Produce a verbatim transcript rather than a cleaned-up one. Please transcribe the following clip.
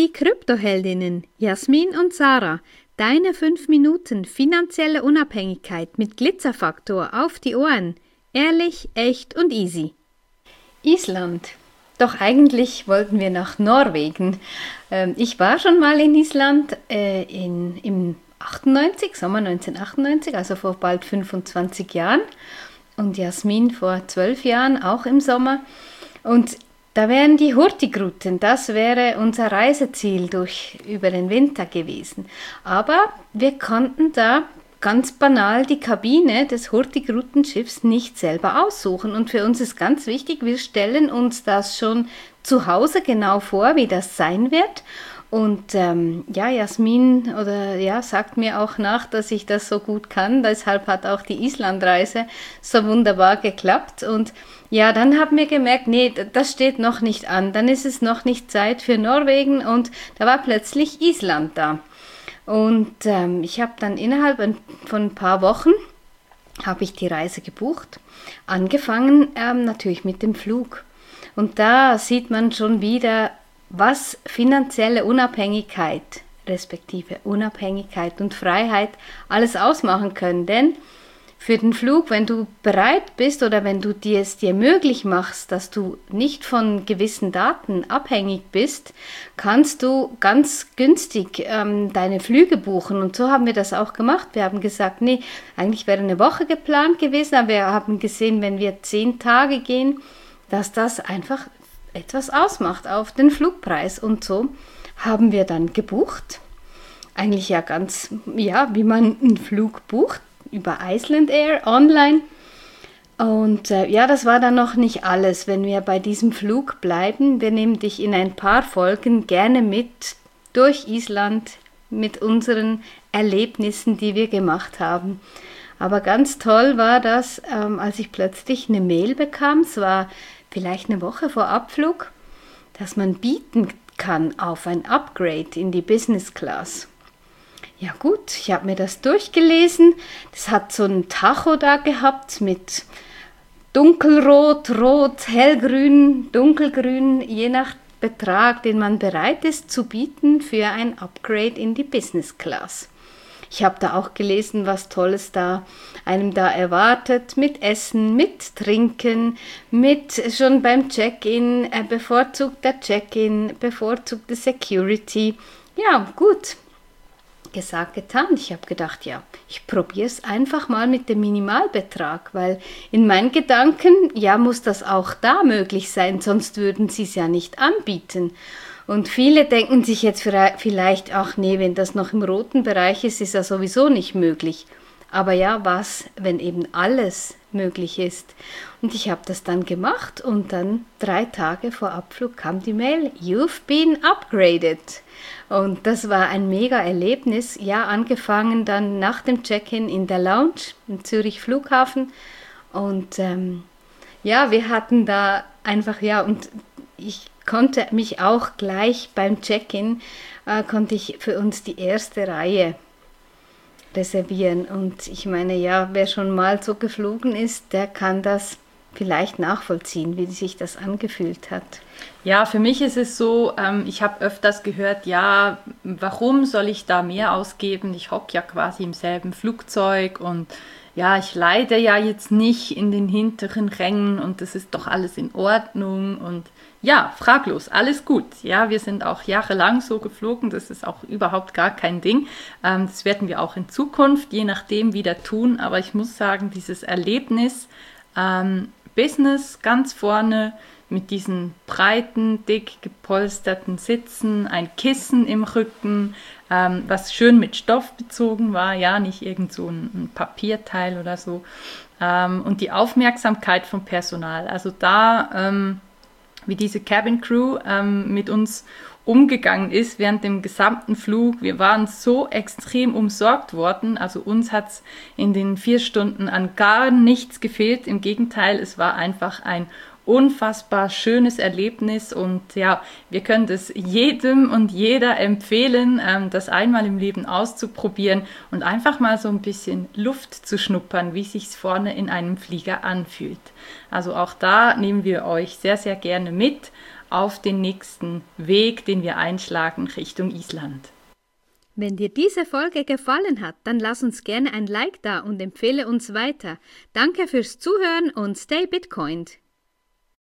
Die Kryptoheldinnen Jasmin und Sarah, deine fünf Minuten finanzielle Unabhängigkeit mit Glitzerfaktor auf die Ohren. Ehrlich, echt und easy. Island. Doch eigentlich wollten wir nach Norwegen. Ähm, ich war schon mal in Island äh, in, im achtundneunzig, Sommer neunzehnhundertachtundneunzig, also vor bald fünfundzwanzig Jahren. Und Jasmin vor zwölf Jahren, auch im Sommer. Und da wären die Hurtigruten, das wäre unser Reiseziel durch, über den Winter gewesen. Aber wir konnten da ganz banal die Kabine des Hurtigrutenschiffs nicht selber aussuchen. Und für uns ist ganz wichtig, wir stellen uns das schon zu Hause genau vor, wie das sein wird. Und ähm, ja, Jasmin oder ja, sagt mir auch nach, dass ich das so gut kann. Deshalb hat auch die Islandreise so wunderbar geklappt. Und ja, dann haben wir gemerkt, nee, das steht noch nicht an. Dann ist es noch nicht Zeit für Norwegen und da war plötzlich Island da. Und ähm, ich habe dann innerhalb von ein paar Wochen habe ich die Reise gebucht. Angefangen ähm, natürlich mit dem Flug. Und da sieht man schon wieder, was finanzielle Unabhängigkeit, respektive Unabhängigkeit und Freiheit alles ausmachen können. Denn für den Flug, wenn du bereit bist oder wenn du dir es dir möglich machst, dass du nicht von gewissen Daten abhängig bist, kannst du ganz günstig ähm, deine Flüge buchen. Und so haben wir das auch gemacht. Wir haben gesagt, nee, eigentlich wäre eine Woche geplant gewesen, aber wir haben gesehen, wenn wir zehn Tage gehen, dass das einfach etwas ausmacht auf den Flugpreis. Und so haben wir dann gebucht. Eigentlich ja ganz, ja, wie man einen Flug bucht, über Icelandair online. Und äh, ja, das war dann noch nicht alles. Wenn wir bei diesem Flug bleiben, wir nehmen dich in ein paar Folgen gerne mit durch Island mit unseren Erlebnissen, die wir gemacht haben. Aber ganz toll war das, ähm, als ich plötzlich eine Mail bekam, es war vielleicht eine Woche vor Abflug, dass man bieten kann auf ein Upgrade in die Business Class. Ja gut, ich habe mir das durchgelesen. Das hat so ein Tacho da gehabt mit dunkelrot, rot, hellgrün, dunkelgrün, je nach Betrag, den man bereit ist zu bieten für ein Upgrade in die Business Class. Ich habe da auch gelesen, was Tolles da einem da erwartet, mit Essen, mit Trinken, mit schon beim Check-in, äh, bevorzugter Check-in, bevorzugte Security. Ja, gut, gesagt, getan. Ich habe gedacht, ja, ich probiere es einfach mal mit dem Minimalbetrag, weil in meinen Gedanken, ja, muss das auch da möglich sein, sonst würden sie es ja nicht anbieten. Und viele denken sich jetzt vielleicht, ach nee, wenn das noch im roten Bereich ist, ist ja sowieso nicht möglich. Aber ja, was, wenn eben alles möglich ist? Und ich habe das dann gemacht und dann drei Tage vor Abflug kam die Mail, you've been upgraded. Und das war ein mega Erlebnis. Ja, angefangen dann nach dem Check-in in der Lounge im Zürich Flughafen. Und ähm, ja, wir hatten da einfach, ja, und ich konnte mich auch gleich beim Check-in, äh, konnte ich für uns die erste Reihe reservieren. Und ich meine, ja, wer schon mal so geflogen ist, der kann das vielleicht nachvollziehen, wie sich das angefühlt hat. Ja, für mich ist es so, ähm, ich habe öfters gehört, ja, warum soll ich da mehr ausgeben? Ich hocke ja quasi im selben Flugzeug und ja, ich leide ja jetzt nicht in den hinteren Rängen und das ist doch alles in Ordnung und ja, fraglos, alles gut. Ja, wir sind auch jahrelang so geflogen, das ist auch überhaupt gar kein Ding. Ähm, das werden wir auch in Zukunft, je nachdem, wieder tun. Aber ich muss sagen, dieses Erlebnis, ähm, Business ganz vorne mit diesen breiten, dick gepolsterten Sitzen, ein Kissen im Rücken, ähm, was schön mit Stoff bezogen war, ja, nicht irgend so ein, ein Papierteil oder so. Ähm, und die Aufmerksamkeit vom Personal, also da... Ähm, wie diese Cabin Crew ähm, mit uns umgegangen ist während dem gesamten Flug. Wir waren so extrem umsorgt worden, also uns hat es in den vier Stunden an gar nichts gefehlt. Im Gegenteil, es war einfach ein unfassbar schönes Erlebnis und ja, wir können das jedem und jeder empfehlen, ähm, das einmal im Leben auszuprobieren und einfach mal so ein bisschen Luft zu schnuppern, wie sich's vorne in einem Flieger anfühlt. Also auch da nehmen wir euch sehr, sehr gerne mit auf den nächsten Weg, den wir einschlagen Richtung Island. Wenn dir diese Folge gefallen hat, dann lass uns gerne ein Like da und empfehle uns weiter. Danke fürs Zuhören und stay Bitcoined!